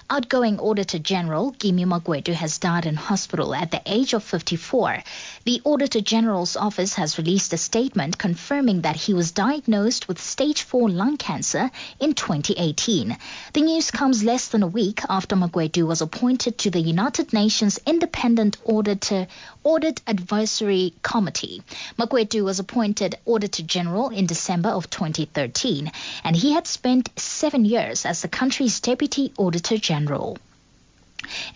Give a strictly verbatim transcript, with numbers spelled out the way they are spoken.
Outgoing Auditor General Kimi Magwedu has died in hospital at the age of fifty-four. The Auditor General's office has released a statement confirming that he was diagnosed with stage four lung cancer in twenty eighteen. The news comes less than a week after Magwedu was appointed to the United Nations Independent Auditor Audit Advisory Committee. Magwedu was appointed Auditor General in December of twenty thirteen, and he had spent seven years as the country's Deputy Auditor General.